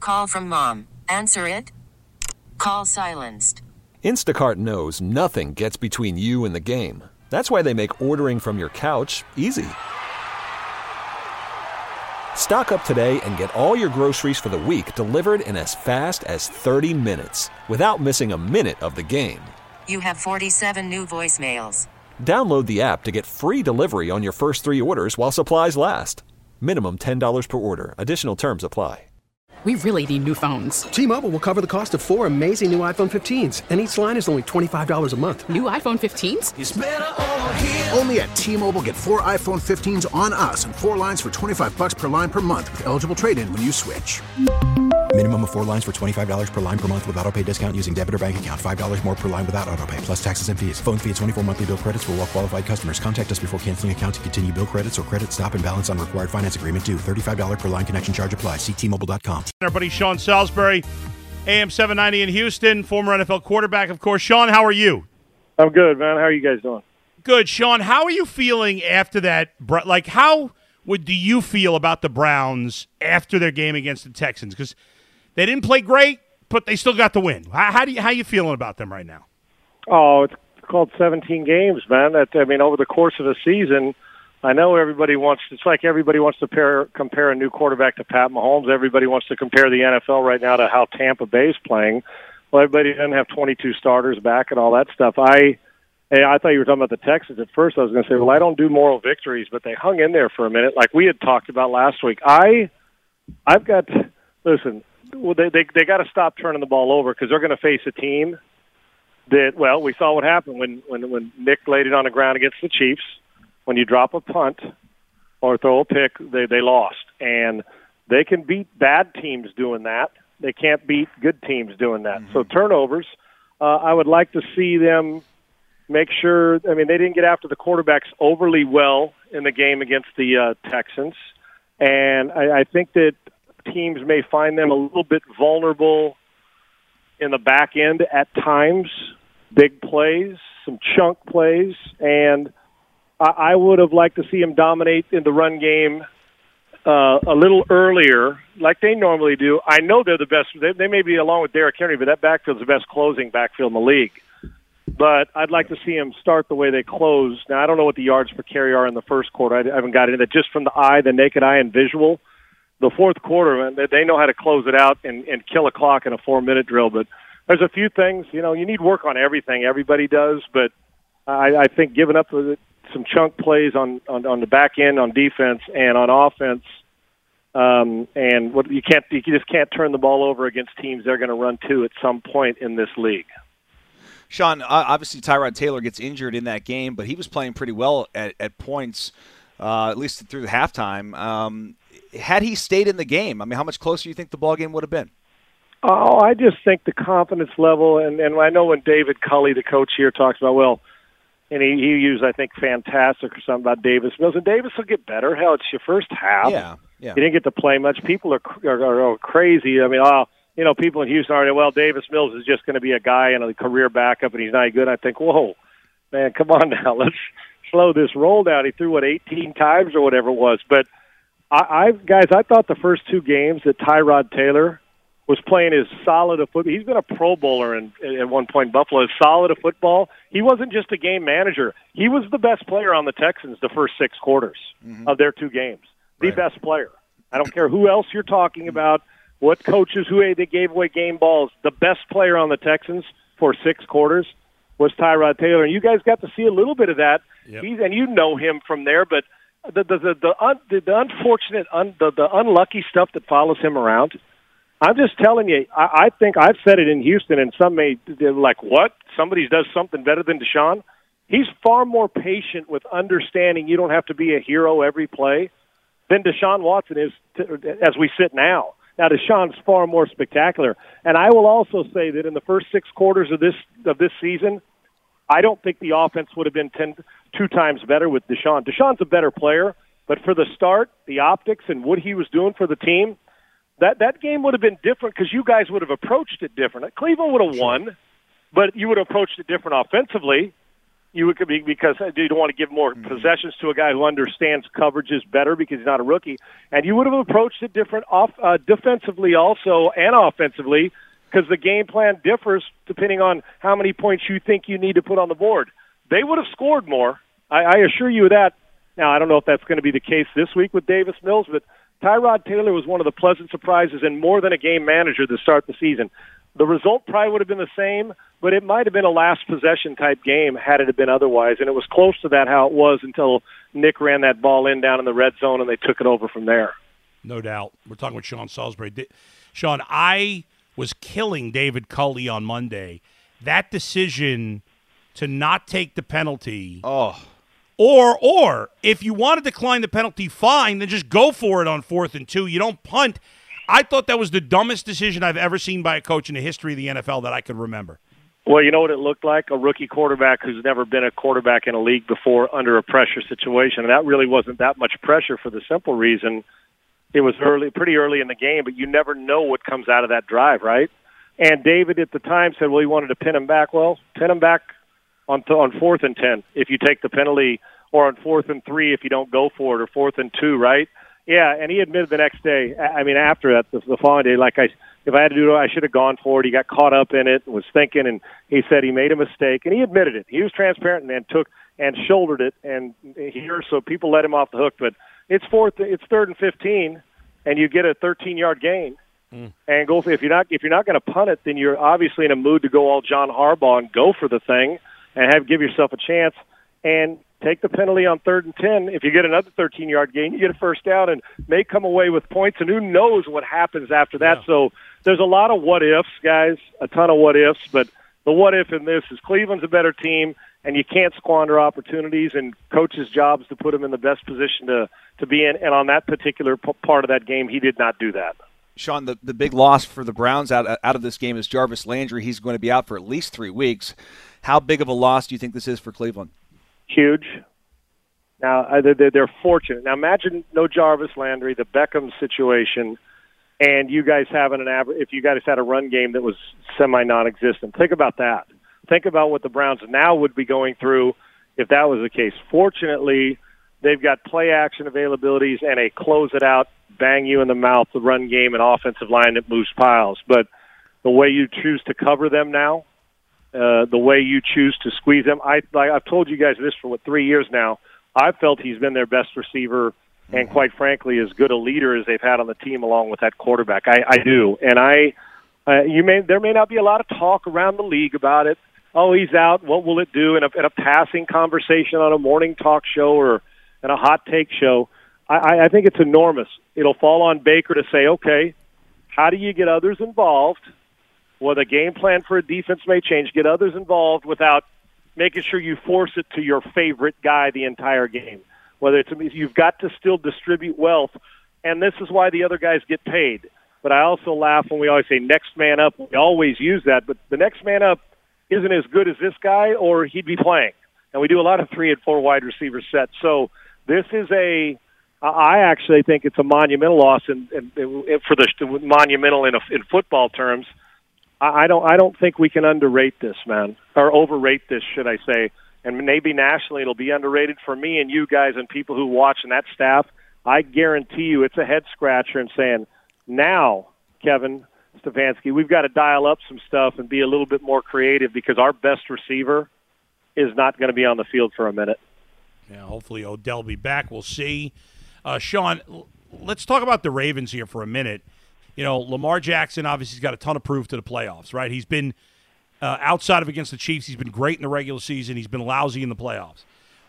Call from mom. Answer it. Call silenced. Instacart knows nothing gets between you and the game. That's why they make ordering from your couch easy. Stock up today and get all your groceries for the week delivered in as fast as 30 minutes without missing a minute of the game. You have 47 new voicemails. Download the app to get free delivery on your first 3 orders while supplies last. Minimum $10 per order. Additional terms apply. We really need new phones. T-Mobile will cover the cost of 4 amazing new iPhone 15s, and each line is only $25 a month. New iPhone 15s? It's better over here. Only at T-Mobile, get 4 iPhone 15s on us and 4 lines for $25 per line per month with eligible trade-in when you switch. Minimum of 4 lines for $25 per line per month with autopay discount using debit or bank account. $5 more per line without autopay, plus taxes and fees. Phone fee at 24 monthly bill credits for well-qualified customers. Contact us before canceling account to continue bill credits or credit stop and balance on required finance agreement due. $35 per line connection charge applies. See T-Mobile.com. Our buddy Sean Salisbury, AM 790 in Houston, former NFL quarterback, of course. Sean, how are you? I'm good, man. How are you guys doing? Good. Sean, how are you feeling after that? Like, how do you feel about the Browns after their game against the Texans? Because they didn't play great, but they still got the win. How you feeling about them right now? Oh, it's called 17 games, man. Over the course of a season, I know everybody wants. It's like everybody wants to compare a new quarterback to Pat Mahomes. Everybody wants to compare the NFL right now to how Tampa Bay's playing. Well, everybody doesn't have 22 starters back and all that stuff. I thought you were talking about the Texans at first. I was going to say, well, I don't do moral victories, but they hung in there for a minute, like we had talked about last week. I've got listen. Well, they got to stop turning the ball over because they're going to face a team that, well, we saw what happened when Nick laid it on the ground against the Chiefs. When you drop a punt or throw a pick, they lost. And they can beat bad teams doing that. They can't beat good teams doing that. Mm-hmm. So turnovers, I would like to see them make sure. They didn't get after the quarterbacks overly well in the game against the Texans. And I think that teams may find them a little bit vulnerable in the back end at times, big plays, some chunk plays, and I would have liked to see them dominate in the run game a little earlier, like they normally do. I know they're the best. They may be along with Derrick Henry, but that backfield's the best closing backfield in the league. But I'd like to see them start the way they close. Now, I don't know what the yards per carry are in the first quarter. I haven't got into that. Just from the naked eye and visual. The fourth quarter, they know how to close it out and kill a clock in a 4-minute drill. But there's a few things, you need work on everything. Everybody does. But I think giving up some chunk plays on the back end on defense and on offense, and what you just can't turn the ball over against teams they're going to run to at some point in this league. Sean, obviously Tyrod Taylor gets injured in that game, but he was playing pretty well at points, at least through the halftime. Had he stayed in the game, how much closer do you think the ball game would have been? Oh, I just think the confidence level, and I know when David Culley, the coach here, talks about, and he used, I think, fantastic or something about Davis Mills. And Davis will get better. Hell, it's your first half. Yeah. He didn't get to play much. People are crazy. People in Houston are, Davis Mills is just going to be a guy and a career backup, and he's not good. I think, whoa, man, come on now. Let's slow this roll down. He threw, 18 times or whatever it was. But, I thought the first 2 games that Tyrod Taylor was playing as solid a football. He's been a Pro Bowler at one point in Buffalo, as solid a football. He wasn't just a game manager. He was the best player on the Texans the first 6 quarters of their 2 games. The best player. I don't care who else you're talking about, what coaches, who they gave away game balls. The best player on the Texans for 6 quarters was Tyrod Taylor. And you guys got to see a little bit of that. Yep. And you know him from there, but the unfortunate, the unlucky stuff that follows him around, I'm just telling you, I think I've said it in Houston, and some may like, what? Somebody does something better than Deshaun? He's far more patient with understanding you don't have to be a hero every play than Deshaun Watson is as we sit now. Now, Deshaun's far more spectacular. And I will also say that in the first 6 quarters of this season, I don't think the offense would have been 2 times better with Deshaun. Deshaun's a better player, but for the start, the optics and what he was doing for the team, that game would have been different because you guys would have approached it different. Cleveland would have won, but you would have approached it different offensively. You could be because you don't want to give more possessions to a guy who understands coverages better because he's not a rookie. And you would have approached it different defensively also and offensively because the game plan differs depending on how many points you think you need to put on the board. They would have scored more. I assure you of that. Now, I don't know if that's going to be the case this week with Davis Mills, but Tyrod Taylor was one of the pleasant surprises and more than a game manager to start the season. The result probably would have been the same, but it might have been a last possession type game had it been otherwise. And it was close to that how it was until Nick ran that ball in down in the red zone and they took it over from there. No doubt. We're talking with Sean Salisbury. Sean, I was killing David Culley on Monday. That decision to not take the penalty. Oh. Or if you want to decline the penalty, fine, then just go for it on 4th and 2. You don't punt. I thought that was the dumbest decision I've ever seen by a coach in the history of the NFL that I could remember. Well, you know what it looked like? A rookie quarterback who's never been a quarterback in a league before under a pressure situation. And that really wasn't that much pressure for the simple reason it was pretty early in the game, but you never know what comes out of that drive, right? And David at the time said, well, he wanted to pin him back. Well, pin him back on 4th and 10 if you take the penalty, or on 4th and 3 if you don't go for it, or 4th and 2, right? Yeah, and he admitted the next day, after that, the following day, if I had to do it, I should have gone for it. He got caught up in it, was thinking, and he said he made a mistake, and he admitted it. He was transparent and took and shouldered it, and so people let him off the hook. But it's 3rd and 15, and you get a 13-yard gain. And go for, if you're not going to punt it, then you're obviously in a mood to go all John Harbaugh and go for the thing and give yourself a chance and take the penalty on 3rd and 10. If you get another 13-yard gain, you get a first down and may come away with points, and who knows what happens after that. Yeah. So there's a lot of what-ifs, guys, a ton of what-ifs, but the what-if in this is Cleveland's a better team, and you can't squander opportunities, and coaches' jobs to put them in the best position to be in. And on that particular part of that game, he did not do that. Sean, the big loss for the Browns out of this game is Jarvis Landry. He's going to be out for at least 3 weeks. How big of a loss do you think this is for Cleveland? Huge. Now, they're fortunate. Now, imagine no Jarvis Landry, the Beckham situation, and you guys having if you guys had a run game that was semi-non-existent. Think about that. Think about what the Browns now would be going through if that was the case. Fortunately, they've got play-action availabilities and a close-it-out, bang-you-in-the-mouth run game and offensive line that moves piles. But the way you choose to cover them now, the way you choose to squeeze them, I've told you guys this for 3 years now. I've felt he's been their best receiver and, quite frankly, as good a leader as they've had on the team along with that quarterback. I do. And there may not be a lot of talk around the league about it. Oh, he's out. What will it do in a passing conversation on a morning talk show or in a hot take show? I think it's enormous. It'll fall on Baker to say, okay, how do you get others involved? Well, the game plan for a defense may change. Get others involved without making sure you force it to your favorite guy the entire game. Whether you've got to still distribute wealth, and this is why the other guys get paid. But I also laugh when we always say next man up. We always use that, but the next man up isn't as good as this guy, or he'd be playing. And we do a lot of 3 and 4 wide receiver sets. So this is I actually think it's a monumental loss, monumental in football terms. I don't think we can underrate this, man, or overrate this, should I say. And maybe nationally it'll be underrated for me and you guys and people who watch and that staff. I guarantee you it's a head-scratcher and saying, now, Kevin Stefanski, we've got to dial up some stuff and be a little bit more creative because our best receiver is not going to be on the field for a minute. Yeah, hopefully Odell will be back. We'll see. Sean, let's talk about the Ravens here for a minute. You know, Lamar Jackson obviously has got a ton of proof to the playoffs, right? He's been outside of against the Chiefs. He's been great in the regular season. He's been lousy in the playoffs.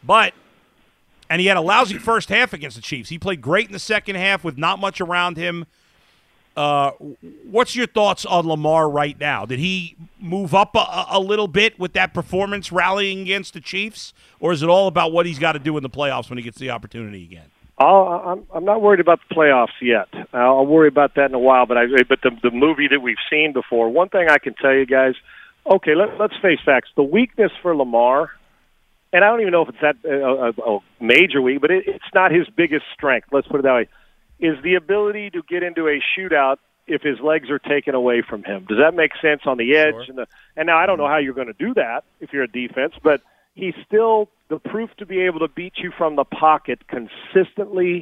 And he had a lousy first half against the Chiefs. He played great in the second half with not much around him. What's your thoughts on Lamar right now? Did he move up a little bit with that performance rallying against the Chiefs? Or is it all about what he's got to do in the playoffs when he gets the opportunity again? I'm not worried about the playoffs yet. I'll worry about that in a while. But the movie that we've seen before, one thing I can tell you guys, okay, let's face facts. The weakness for Lamar, and I don't even know if it's that a major weak, but it's not his biggest strength, let's put it that way, is the ability to get into a shootout if his legs are taken away from him. Does that make sense on the edge? Sure. And now I don't know how you're going to do that if you're a defense, but he's still the proof to be able to beat you from the pocket consistently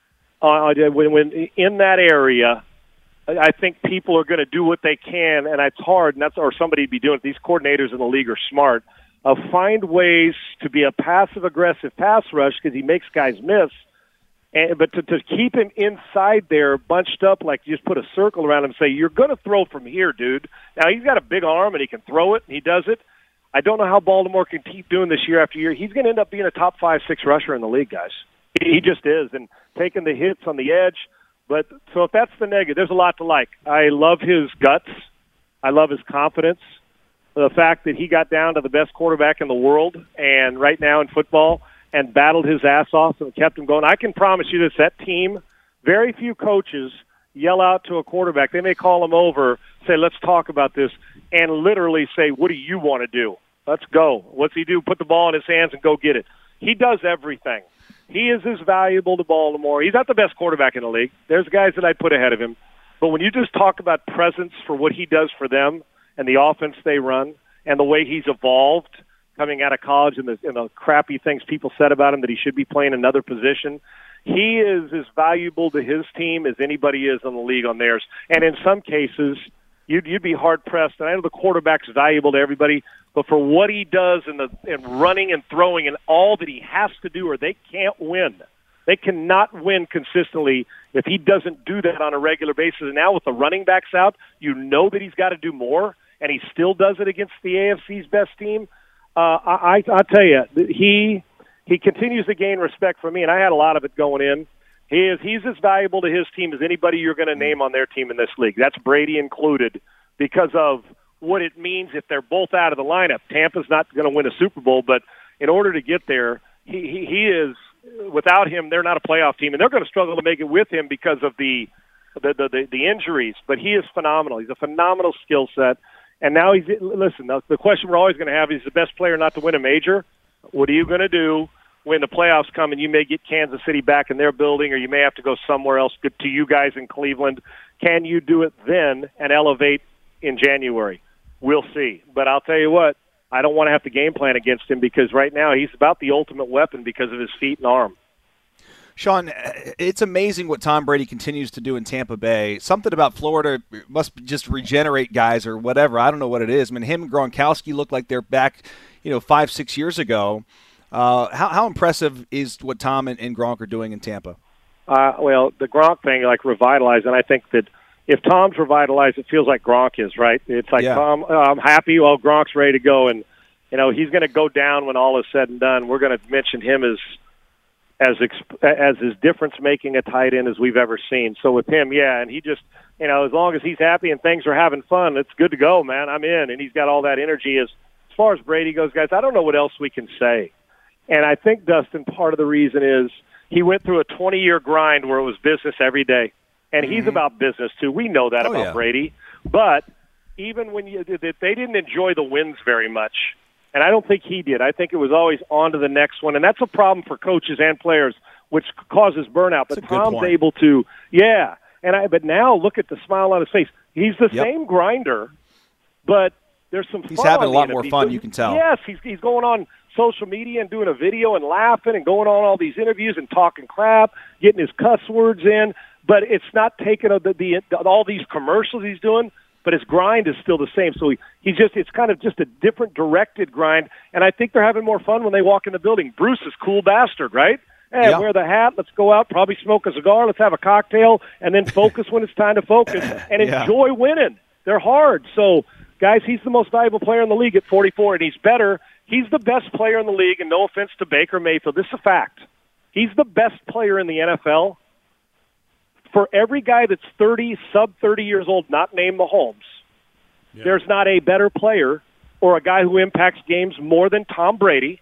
when in that area. I think people are going to do what they can, and it's hard, and or somebody be doing it. These coordinators in the league are smart. Find ways to be a passive-aggressive pass rush because he makes guys miss, but to keep him inside there, bunched up, like you just put a circle around him and say, you're going to throw from here, dude. Now, he's got a big arm, and he can throw it, and he does it. I don't know how Baltimore can keep doing this year after year. He's going to end up being a top 5-6 rusher in the league, guys. He just is, and taking the hits on the edge. But so if that's the negative, there's a lot to like. I love his guts. I love his confidence. The fact that he got down to the best quarterback in the world and right now in football and battled his ass off and kept him going. I can promise you this, that team, very few coaches yell out to a quarterback. They may call him over, say, let's talk about this, and literally say, what do you want to do? Let's go. What's he do? Put the ball in his hands and go get it. He does everything. He is as valuable to Baltimore. He's not the best quarterback in the league. There's guys that I'd put ahead of him. But when you just talk about presence for what he does for them and the offense they run and the way he's evolved coming out of college and the crappy things people said about him that he should be playing another position, he is as valuable to his team as anybody is in the league on theirs. And in some cases, you'd be hard-pressed. And I know the quarterback's valuable to everybody, but for what he does in running and throwing and all that he has to do, or they can't win. They cannot win consistently if he doesn't do that on a regular basis. And now with the running backs out, you know that he's got to do more, and he still does it against the AFC's best team. I tell you, he continues to gain respect from me, and I had a lot of it going in. He's as valuable to his team as anybody you're going to name on their team in this league. That's Brady included because of what it means if they're both out of the lineup. Tampa's not going to win a Super Bowl, but in order to get there, he is. Without him, they're not a playoff team, and they're going to struggle to make it with him because of the injuries. But he is phenomenal. He's a phenomenal skill set. And now listen, the question we're always going to have is the best player not to win a major. What are you going to do when the playoffs come and you may get Kansas City back in their building, or you may have to go somewhere else to you guys in Cleveland? Can you do it then and elevate in January? We'll see. But I'll tell you what, I don't want to have to game plan against him because right now he's about the ultimate weapon because of his feet and arm. Sean, it's amazing what Tom Brady continues to do in Tampa Bay. Something about Florida must just regenerate guys or whatever. I don't know what it is. I mean, him and Gronkowski look like they're back, 5-6 years ago. How impressive is what Tom and Gronk are doing in Tampa? Well, the Gronk thing, revitalized, and I think that if Tom's revitalized, it feels like Gronk is, right? It's like, Tom, I'm happy, well, Gronk's ready to go, and, he's going to go down when all is said and done. We're going to mention him as difference-making a tight end as we've ever seen. So with him, and he just, as long as he's happy and things are having fun, it's good to go, man. I'm in, and he's got all that energy. As far as Brady goes, guys, I don't know what else we can say. And I think, Dustin, part of the reason is he went through a 20-year grind where it was business every day. And he's about business, too. We know that about Brady. But even when they didn't enjoy the wins very much, and I don't think he did. I think it was always on to the next one. And that's a problem for coaches and players, which causes burnout. But Tom's able to, but now look at the smile on his face. He's the same grinder, but there's some fun. He's having a lot more fun, you can tell. Yes, he's going on social media and doing a video and laughing and going on all these interviews and talking crap, getting his cuss words in. But it's not taking all these commercials he's doing, but his grind is still the same. So it's kind of just a different directed grind, and I think they're having more fun when they walk in the building. Bruce is cool bastard, right? Hey, wear the hat, let's go out, probably smoke a cigar, let's have a cocktail, and then focus when it's time to focus, and enjoy winning. They're hard. So, guys, he's the most valuable player in the league at 44, and he's better. He's the best player in the league, and no offense to Baker Mayfield, this is a fact. He's the best player in the NFL. For every guy that's sub 30 years old, not named Mahomes, there's not a better player or a guy who impacts games more than Tom Brady,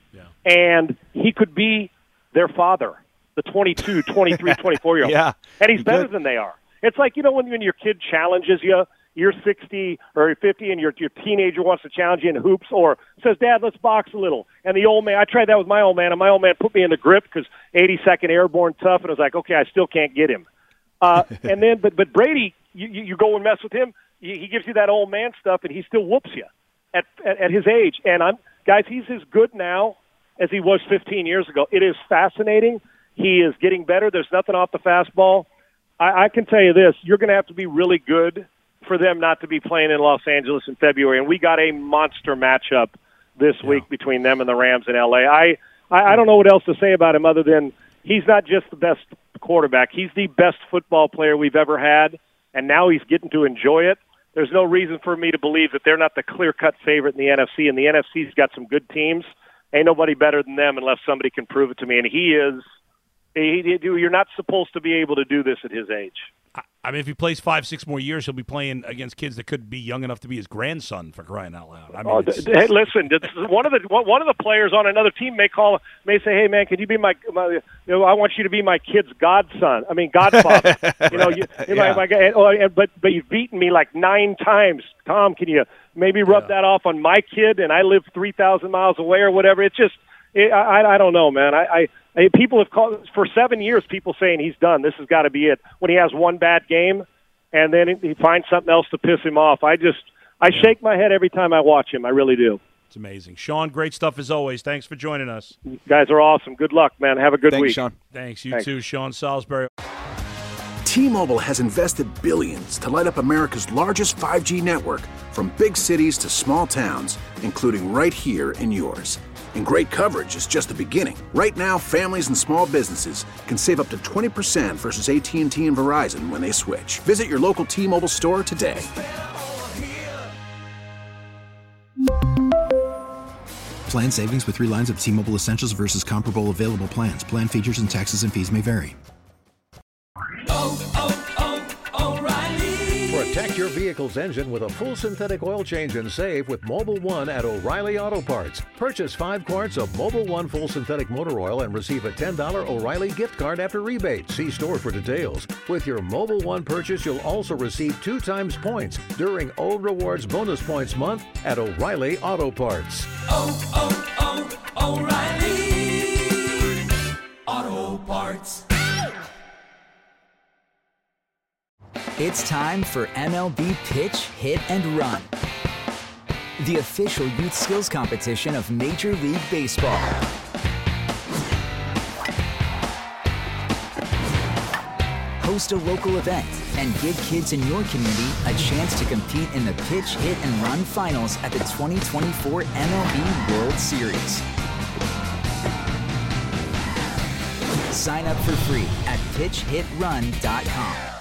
and he could be their father, the 22, 23, 24-year-old. And he's better than they are. It's like, when your kid challenges you, you're 60 or 50 and your teenager wants to challenge you in hoops or says, Dad, let's box a little. And the old man, I tried that with my old man, and my old man put me in the grip because 82nd Airborne tough, and I was like, okay, I still can't get him. And then, but Brady, you go and mess with him, he gives you that old man stuff, and he still whoops you at his age. And guys, he's as good now as he was 15 years ago. It is fascinating. He is getting better. There's nothing off the fastball. I can tell you this, you're going to have to be really good for them not to be playing in Los Angeles in February. And we got a monster matchup this week between them and the Rams in L.A. I don't know what else to say about him other than he's not just the best quarterback. He's the best football player we've ever had, and now he's getting to enjoy it. There's no reason for me to believe that they're not the clear-cut favorite in the NFC, and the NFC's got some good teams. Ain't nobody better than them unless somebody can prove it to me, and he is. You're not supposed to be able to do this at his age. I mean, if he plays 5-6 more years, he'll be playing against kids that could be young enough to be his grandson, for crying out loud. I mean, hey, listen, one of the players on another team may say, "Hey, man, can you be my I want you to be my kid's godfather." But you've beaten me like 9 times. Tom, can you maybe rub that off on my kid? And I live 3,000 miles away or whatever. It's just, I don't know, man. People have called for 7 years. People saying he's done. This has got to be it. When he has one bad game, and then he finds something else to piss him off. I shake my head every time I watch him. I really do. It's amazing, Sean. Great stuff as always. Thanks for joining us. You guys are awesome. Good luck, man. Have a good week. Sean. Thanks. You too, Sean Salisbury. T-Mobile has invested billions to light up America's largest 5G network, from big cities to small towns, including right here in yours. And great coverage is just the beginning. Right now, families and small businesses can save up to 20% versus AT&T and Verizon when they switch. Visit your local T-Mobile store today. Plan savings with 3 lines of T-Mobile Essentials versus comparable available plans. Plan features and taxes and fees may vary. Protect your vehicle's engine with a full synthetic oil change and save with Mobil 1 at O'Reilly Auto Parts. Purchase 5 quarts of Mobil 1 full synthetic motor oil and receive a $10 O'Reilly gift card after rebate. See store for details. With your Mobil 1 purchase, you'll also receive 2 times points during O Rewards Bonus Points Month at O'Reilly Auto Parts. O'Reilly Auto Parts. It's time for MLB Pitch, Hit, and Run, the official youth skills competition of Major League Baseball. Host a local event and give kids in your community a chance to compete in the Pitch, Hit, and Run finals at the 2024 MLB World Series. Sign up for free at pitchhitrun.com.